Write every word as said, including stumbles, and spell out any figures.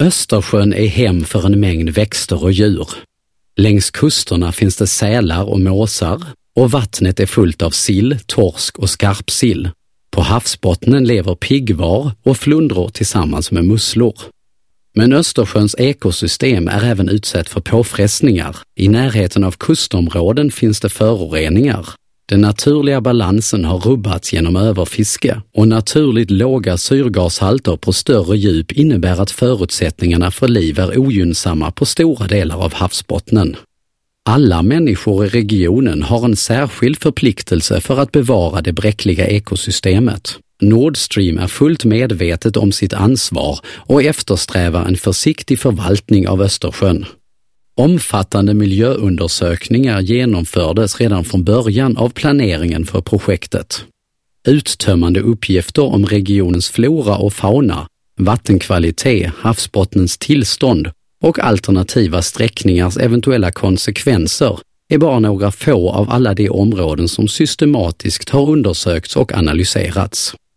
Östersjön är hem för en mängd växter och djur. Längs kusterna finns det sälar och måsar och vattnet är fullt av sill, torsk och skarpsill. På havsbottnen lever piggvar och flundror tillsammans med musslor. Men Östersjöns ekosystem är även utsatt för påfrestningar. I närheten av kustområden finns det föroreningar. Den naturliga balansen har rubbats genom överfiske och naturligt låga syrgashalter på större djup innebär att förutsättningarna för liv är ogynnsamma på stora delar av havsbottnen. Alla människor i regionen har en särskild förpliktelse för att bevara det bräckliga ekosystemet. Nord Stream är fullt medvetet om sitt ansvar och eftersträvar en försiktig förvaltning av Östersjön. Omfattande miljöundersökningar genomfördes redan från början av planeringen för projektet. Uttömmande uppgifter om regionens flora och fauna, vattenkvalitet, havsbottnens tillstånd och alternativa sträckningars eventuella konsekvenser är bara några få av alla de områden som systematiskt har undersökts och analyserats.